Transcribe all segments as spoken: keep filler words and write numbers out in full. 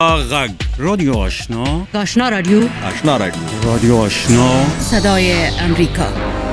غږ رادیو آشنا آشنا رادیو آشنا رادیو رادیو آشنا صدای امریکا.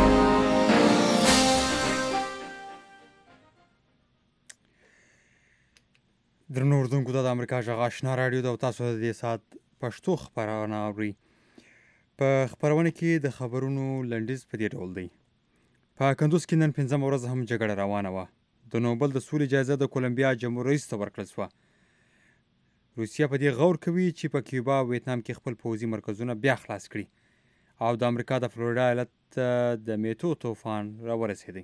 درنو اردوونکو ته د امریکا غږ آشنا رادیو د تاسو د دې سات پښتو خبرونه اورئ. په خبرونه کې د خبرونو لنډیز په دې ډول دی. په کندوز کې نن پنځمه ورځ هم جګړه روانه وه. د نوبل د سولې جایزه د کولمبیا جمهور رئیس ته ورکړل شوه. روسیه په دې غور کوي چې په کیوبا او ویتنام کې خپل پوځي مرکزونه بیا خلاص کړي او د امریکا د فلوریدا ایالت ته د میټو طوفان راورسېدی.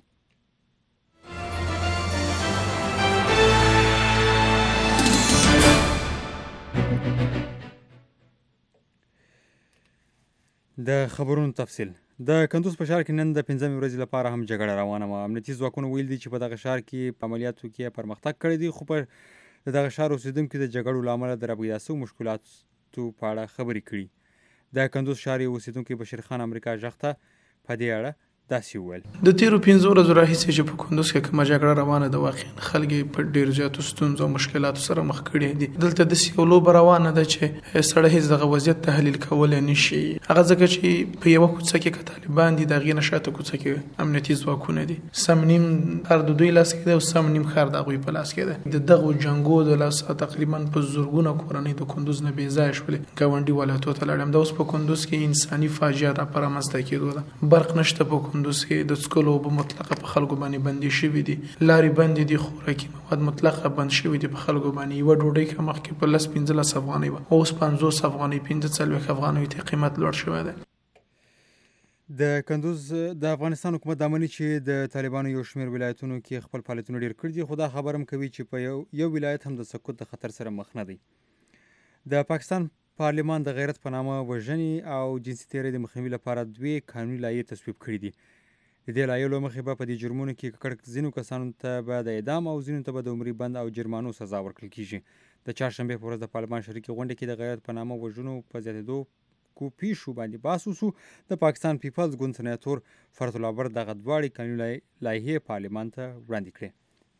د خبرونو تفصیل. د کندوز په ښار کې نن د پنځمې ورځې لپاره هم جګړه روانه وه. امنیتي ځواکونو ویل دي چې په دغه ښار کې په عملیاتو کې پرمختګ کړی دی، خو په د دغه ښار اوسېدونکي د جګړو له امله د راپیدا شوو مشکلاتو په اړه خبرې کړي. د کندوز ښار یو اوسېدونکی بشیر خان امریکا غږ ته په دې اړه داسې وویل: د تیرو پنځو ورځو راهیسې چې په کندوز کې کومه جګړه روانه ده، واقعا خلک په ډېر زیاتو ستونزو او مشکلاتو سره مخ کړي دي. دلته داسې یو لوبه روانه ده چې سړی هېڅ دغه وضعیت تحلیل کولی نه شي، هغه ځکه چې په یوه کوڅه کې که طالبان دي، د هغې نه شاته کوڅه کې امنیتي ځواکونه دي. سم نیم ښار د دوی لاس کې دی او سم نیم ښار د هغوی په لاس کې دی. د دغو جنګو د لاسه تقریبا په زرګونه کورنۍ د کندوز نه بې ځایه شولې. ګاونډي ولایتو ته لاړم. دا اوس په کندوز کې انساني فاجعه را په رامنځته کېدو ده. برق نشته په کندوز کې، د څښلو اوبه مطلقه په خلکو باندې بندې شوي دي، لارې بندې دي، خوراکي مواد مطلقه بند شوي دي په خلکو باندې. یوه ډوډۍ که مخکې په لس پنځلس افغانۍ وه، اوس پنځوس افغانۍ پنځه څلوېښت افغانیو ته قیمت لوړ شوی دی. د کندوز د افغانستان حکومت دا مني چې د طالبانو یو شمېر ولایتونو کې خپل فعالیتونه ډېر کړي دي، خو دا خبر هم کوي چې په یو یو ولایت هم د سقوط د خطر سره مخ نه دی. د پاکستان پارلمان د غیرت په نامه وژنې او جنسي تېرۍ د مخنیوي لپاره دوې قانوني لایحې تصویب کړي دي. د دې لایحو له مخې به په دې جرمونو کې ککړ ځینو کسانو ته به د اعدام او ځینو ته به د عمري بند او جرمانو سزا ورکړل کېږي. د چهارشنبې په ورځ د پارلمان شریکې غونډې کې د غیرت په نامه وژنو په زیاتېدو کو پیښو باندې بحث وشو. د پاکستان پیپلز ګوند سناتور فرت الله برد دغه دواړې قانوني لایحې پارلمان ته وړاندې کړې.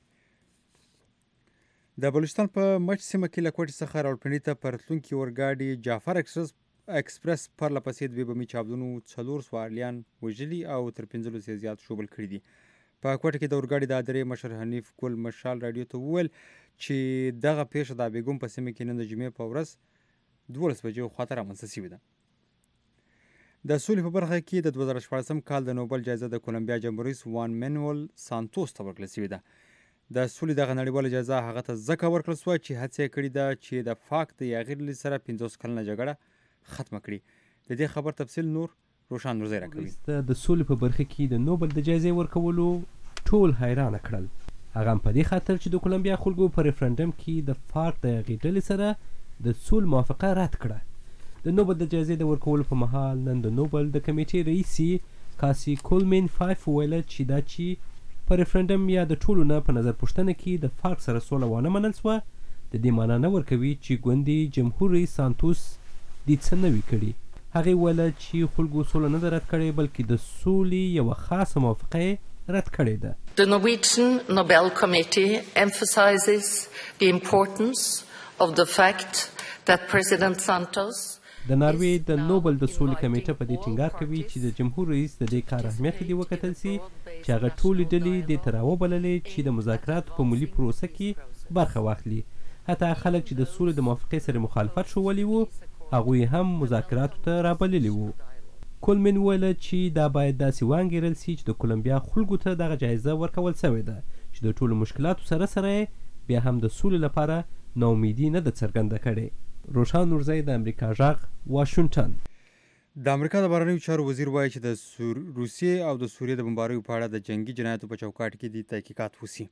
د بلوچستان په مچ سیمه کې له کوټې څخه راولپنډۍ ته په راتلونکي اورګاډي جعفر اکسپرس اکسپرس پرله پسې دوې بمي چاودنو څلور سواریان وژلي او تر پنځلسو یې زیات ژوبل کړي دي. په کوټه کې د اورګاډي د ادارې مشر حنیف ګل مشال راډیو ته وویل چې دغه پیښه د بیګم په سیمه کې نن د جمعې په ورځ دولس بجې خواته رامنځته شوې ده. د سولې په برخه کې د دوه زره شپاړسم کال د نوبل جایزه د کولمبیا جمهور رئیس وان مینوئل سانتوس ته ورکړل شوې ده. د سولې دغه نړیواله جایزه هغه ته ځکه ورکړل شوه چې هڅه یې کړې ده چې د فاک د یاغي ډلې سره پنځوس کلنه جګړه ختمه کړي. د دې خبر تفصیل نور روشان نورزی راکوي. د سولې په برخه کې د نوبل د جایزې ورکولو ټول حیرانه کړل. هغه هم په دې خاطر چې د کولمبیا خلکو په ریفرنډم کې د فارک د یاغي ډلې سره د سول موافقه رد کړه. د نوبل د جایزې د ورکولو په مهال نن د نوبل د کمیټې رئیس کاسي کولمین فایف وویله چې دا چې په ریفرنډم یا د ټولو نه په نظر پوښتنه کې د فارک سره سوله ونه منل سوه، د دې معنا نه ورکوي چې ګوندي جمهور رئیس سانتوس دې څه نه وي کړي. هغې وویله چې خلکو سوله نه ده رد کړې، بلکې د سولې یوه خاصه موافقه یې رد کړې ده. The Norwegian Nobel Committee emphasizes the importance of the fact that President Santos د ناروې د نوبل د سولې کمیټه په دې ټینګار کوي چې د جمهور رئیس د دې کار اهمیت دې وکتل سي چې هغه ټولې ډلې دې ته راوبللې چې د مذاکراتو په ملي پروسه کې برخه واخلي. حتی خلک چې د سولې د موافقې سره مخالفت ښوولی وو، هغوی هم مذاکراتو ته رابللي وو. کولمین وویله چې دا باید داسې وانګېرل سي چې د کولمبیا خلکو ته دغه جایزه ورکول سوې ده چې د ټولو مشکلاتو سره سره بیا هم د سولې لپاره ناامیدي نه ده څرګنده کړې. روشان نورزی د امریکا غږ واشنګټن. د امریکا د بهرنیو چارو وزیر وایي چې د روسیې او د سوریې د بمباریو په اړه د جنګي جنایاتو په چوکاټ کې دي تحقیقات وسي.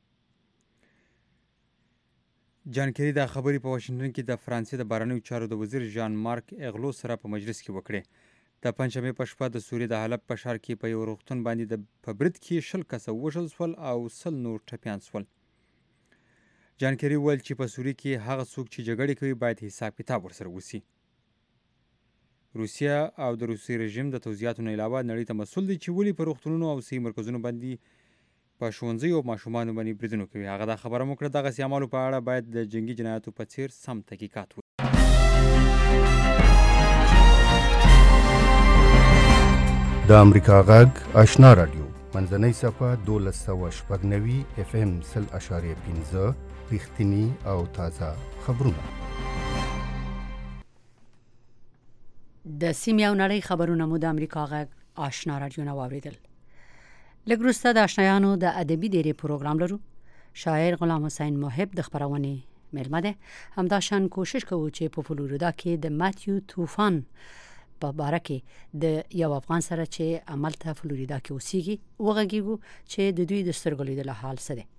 جان کیری دا خبرې په واشنګټن کې د فرانسې د بهرنیو چارو د وزیر ژان مارک اغلو سره په مجلس کې وکړې. د پنجشنبې په شپه د سوریې د حلب په ښار کې په یو روغتون باندې د په برید کې شل کسه وژل شول او سل نور ټپیان شول. جان کیری وویل چې په سوریې کې هغه څوک چې جګړې کوي باید حساب کتاب ورسره وسي. روسیه او د روسي رژیم د توضیحاتو نه علاوه نړۍ ته مسؤل دی چې ولې په روغتونونو او صحي مرکزونو باندې په ښوونځیو او ماشومانو باندې بریدونه کوي. هغه دا خبره هم وکړه دغسې اعمالو په اړه باید د جنګي جنایاتو په څیر سم تحقیقات وکړي. د امریکا غږ آشنا رادیو منځنۍ صفحه دولس سوه شپږ نوي اف ام سل اشاریه پنځه رښتیني او تازه خبرونه. د سیمې او نړۍ خبرونه مو د امریکا غږ آشنا رادیو نه واوریدل. لږ وروسته د آشنایانو د ادبي ډیرې پروګرام لرو. شاعر غلام حسین محب د خبرونې مېلمه ده. همداشان کوشش کوو چې په فلوریدا کې د ماتیو طوفان په باره کې د یو افغان سره چې عملته فلوریدا کې اوسېږي وغږیږو چې د دوی د سترګو لیدلو حال څه دی.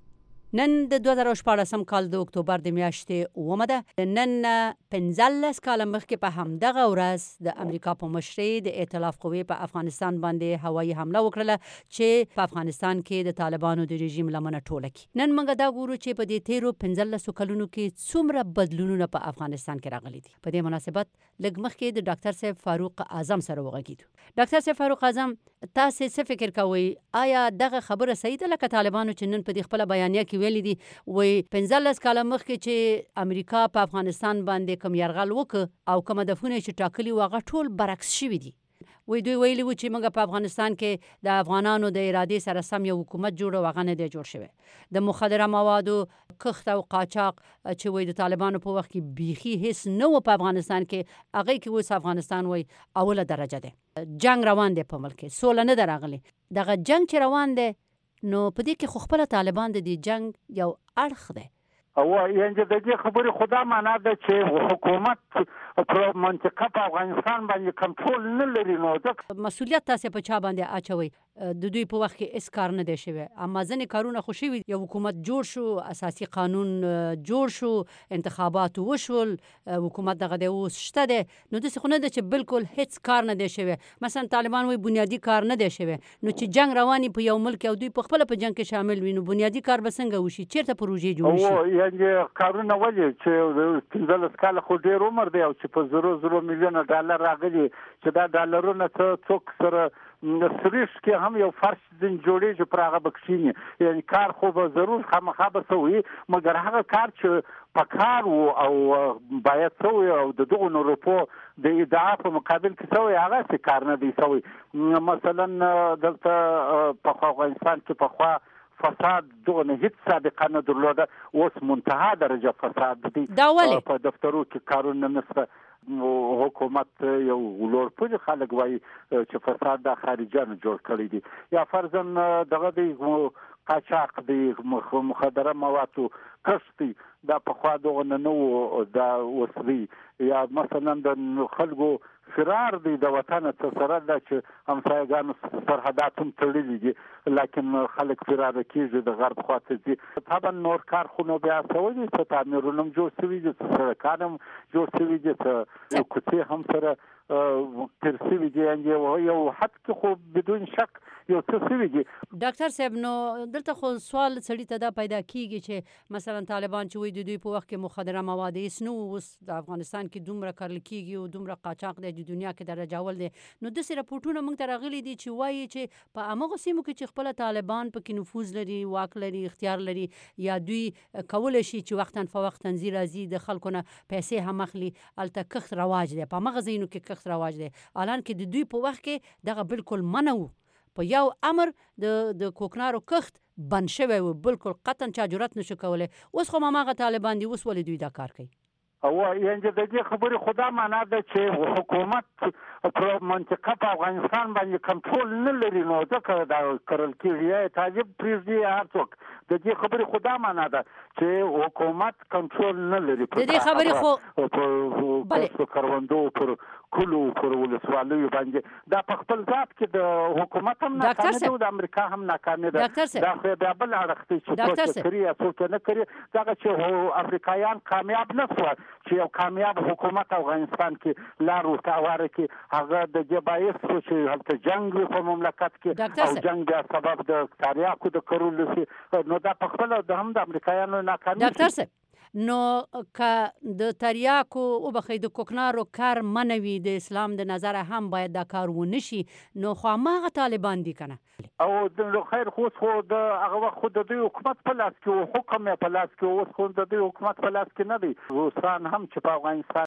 نن د دوه زره شپاړسم کال د اکتوبر د میاشتې اوومه ده. نن پنځلس کاله مخکې په همدغه ورځ د امریکا په مشرۍ د ائتلاف قوې په افغانستان باندې هوایي حمله وکړله چې په افغانستان کې د طالبانو د رژیم لمنه ټوله کړي. نن موږ دا ګورو چې په دې تیرو پنځلسو کلونو کې څومره بدلونونه په افغانستان کې راغلي دي. په دې مناسبت لږ مخکې د ډاکټر صاحب فاروق اعظم سره وغږیدو. ډاکټر صاحب فاروق اعظم، تاسو څه فکر کوئ؟ آیا دغه خبره صحیح ده لکه طالبانو چې نن په دې خپله بیانیه کې ویلي دي وای پنځلس کاله مخکې چې امریکا په افغانستان باندې کوم یرغل وکړ او کوم هدفونه چې ټاکلي وو هغه ټول برعکس شوي دي؟ وای دوی ویلي وو چې موږ په افغانستان کې د افغانانو د ارادې سره سم یو حکومت جوړ او هغه نه دی جوړ شوی. د مخدره موادو کښت او قاچاق چې وای د طالبانو په وخت کې بیخي هیڅ نه و په افغانستان کې، هغه کې اوس افغانستان وای اوله درجه ده. جنگ روان دی په ملک کې، سوله نه ده راغلې. دغه جنگ چې روان دی نو په دې کې خو خپله طالبان د دې جنگ یو اړخ دی. او یعنې د دې خبرې خو دا معنا ده چې حکومت په منطقه په افغانستان باندې کنټرول نه لري. نو ځکه مسؤلیت تاسې په چا باندې اچوئ؟ د دوی په وخت کې هېڅ کار نه دی شوی، اما ځینې کارونه خو شوي. یو حکومت جوړ شو، اساسي قانون جوړ شو، انتخابات وشول، حکومت دغه دی اوس شته دی. نو داسې خو نه ده چې بالکل هېڅ کار نه دی شوی. مثلا طالبان وایي بنیادي کار نه دی شوی. نو چې جنگ روان په یو ملک او دوی په خپله په جنگ کې شامل وي نو بنیادي کار به څنګه وشي؟ چېرته پروژې جوړې شي؟ یعنې کارونه ولې چې پنځلس کاله خو ډېر عمر دی او چې په زرو زرو میلیونه ډالر راغلي چې دا ډالرونه څه څوک سره سریش کې هم یو فرش ځین جوړېږي پر هغه به کښېني. یعنې کار خو به ضرور خامخا به څه وي، مګر هغه کار چې په کار و او باید څه وي او د دغو روپو د ادعا په مقابل کې څه وي هغسې کار نه دی شوی. مثلا دلته په افغانستان کې پخوا فساد دغه نه هیڅ سابقه نه درلوده، اوس منتها درجه فساد دی. دا ولې؟ په دفترو کې کارونه نشته. حکومت یو لوړ پوړي خلک وایي چې فساد د خارجیانو جوړ کړی دی، یا فرضاً دغه دی قاچاق دی، مخدره موادو کښت دی، دا پخوا دغه نه نه و، دا اوس دی. یا مثلا د خلکو فرار دی د وطنه څه سره ده چې همسایګانو سرحدات هم تړلي دي، لیکن خلک فراره کېږي د غرب خواته ځي. طبعا نور کار خو نو بیا څه ولي، څه تعمیرونه هم جوړ شوي دي، څه سړکان هم جوړ شوي دي، څه کوڅې هم سره تیر شوي دي. یو حد کې خو بدون شک یو څه شوي دي. ډاکټر صاحب، نو دلته خو سوال سړي ته دا پیدا کېږي چې مثلا طالبان چې وایي د دوی په وخت کې مخدره مواد هېڅ نه وو، اوس د افغانستان کې دومره کرل کېږي او دومره قاچاق دی د دنیا کې درجه اول دی. نو داسې راپورټونه موږ ته راغلي دي چې وایي چې په همغو سیمو کې چې خپله طالبان پکې نفوذ لري، واک لري، اختیار لري، یا دوی کولی شي چې وختاً فوقتاً ځي راځي د خلکو نه پیسې هم اخلي، هلته کښت رواج دی، په همغه ځایونو کې کښت رواج دی. حالان کې د دوی په وخت کې دغه بالکل منع و، په یو امر د د کوکنارو کښت بند شوی و، بالکل قطعا چا جرأت نشو کولی. اوس خو هماغه طالبان دي، اوس ولې دوی دا کار کوي؟ او یعنې د دې خبرې خو دا معنا ده چې حکومت په منطقه په افغانستان باندې کنټرول نه لري، نو ځکه دا کرل کېږي، یا طالب پرېږدي یا هر څوک. د دې خبرې خو دا معنا ده چې حکومت کنټرول نه لري د دې خبرې خو په کروندو، پر کلو، پر ولسوالیو باندې. دا په خپل ذات کې د حکومت هم ناکامي ده او د امریکا هم ناکامي ده. دا خو بیا بل اړخ دی چې څوک یې کوي یا څوک یې نه کوي. دغه چې افریقایان کامیاب نه شول چې یو کامیاب حکومت افغانستان کې لار ورته هواره کړي، هغه د دې باعث شو چې هلته جنګ وي په مملکت کې، او جنګ بیا سبب د تریاکو د کرلو شي. نو دا په خپله د هم د امریکایانو ناکامي. ډاکټر صاحب، نو که د تریاکو وبخښئ د کوکنارو کار منع وي، د اسلام د نظره هم باید دا کار ونه شي، نو خو هماغه طالبان دي که نه؟ او د خیر خو خو د هغه وخت خو د دوی حکومت په لاس کې و، حکم یې په لاس کې و، اوس خو د دوی حکومت په لاس کې نه دی. روسان هم چې په افغانستان